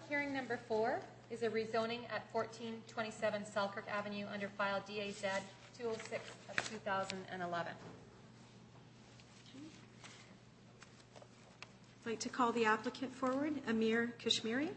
hearing number 4 is a rezoning at 1427 Selkirk Avenue under file DAZ 206 of 2011. I'd like to call the applicant forward, Amir Kashmiri.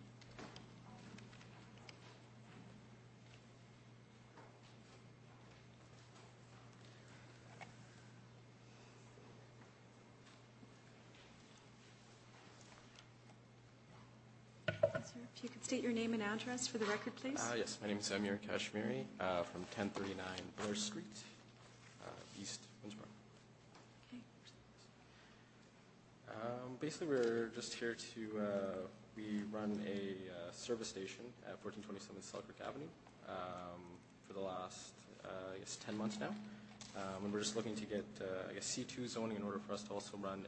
If you could state your name and address for the record, please. Yes, my name is Amir Kashmiri from 1039 Blair Street, East Windsboro. Okay. Basically, we're just here to, we run a service station at 1427 Selkirk Avenue for the last, I guess, 10 months now. And we're just looking to get, I guess, C2 zoning in order for us to also run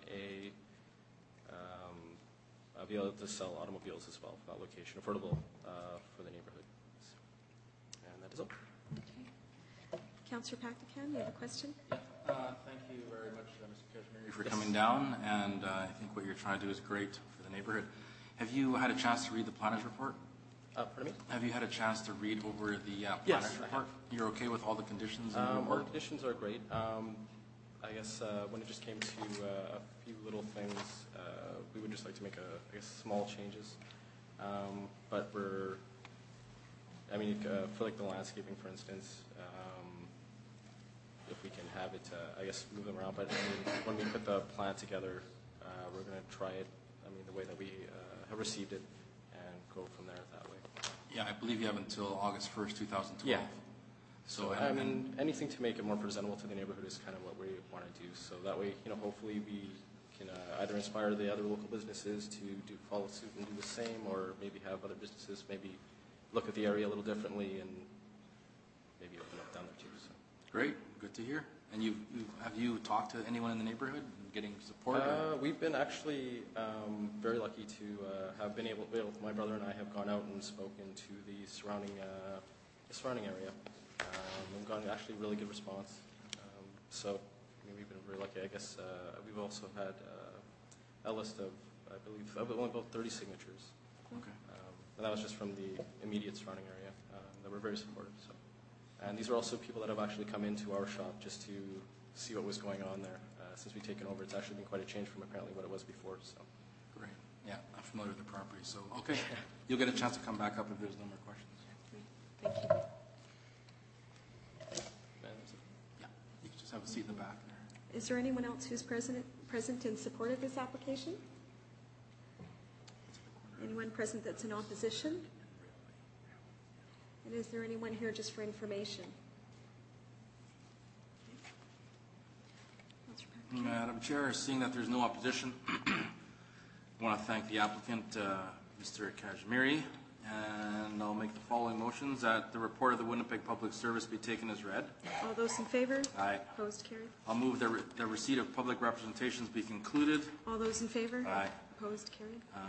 be able to sell automobiles as well for that location, affordable for the neighborhood. And that is all. Okay. Councillor Pactacan, you have a question? Yeah. Thank you very much, Mr. Kashmiri, for coming down. And I think what you're trying to do is great for the neighborhood. Have you had a chance to read the planner's report? Pardon me? Have you had a chance to read over the planner's Yes, report? You're okay with all the conditions in the report? All the conditions are great. I guess when it just came to a few little things, we would just like to make I guess, small changes. But I mean, for like the landscaping, for instance, if we can have it, I guess, move them around. But I mean, when we put the plan together, we're going to try it, I mean, the way that we have received it and go from there that way. Yeah, I believe you have until August 1st, 2012. Yeah. So, I mean, anything to make it more presentable to the neighborhood is kind of what we want to do. So that way, you know, hopefully we can either inspire the other local businesses to follow suit and do the same, or maybe have other businesses maybe look at the area a little differently and maybe open up down there too. So. Great, good to hear. And have you talked to anyone in the neighborhood getting support? We've been actually very lucky to have been able, my brother and I have gone out and spoken to the surrounding area. We've gotten actually really good response. So I mean, we've been very lucky. I guess we've also had a list of, I believe, only about 30 signatures. Okay. And that was just from the immediate surrounding area that were very supportive. So, and these are also people that have actually come into our shop just to see what was going on there. Since we've taken over, it's actually been quite a change from apparently what it was before. So. Great. Yeah, I'm familiar with the property. So, okay, you'll get a chance to come back up if there's no more questions. Thank you. Yeah, you can just have a seat in the back there. Is there anyone else who's present in support of this application? Anyone present that's in opposition? And is there anyone here just for information? Madam Chair, seeing that there's no opposition, I want to thank the applicant, Mr. Kashmiri, and I'll make the following motions: that the report of the Winnipeg Public Service be taken as read. All those in favor? Aye. Opposed? Carried. I'll move the receipt of public representations be concluded. All those in favor? Aye. Opposed? Carried.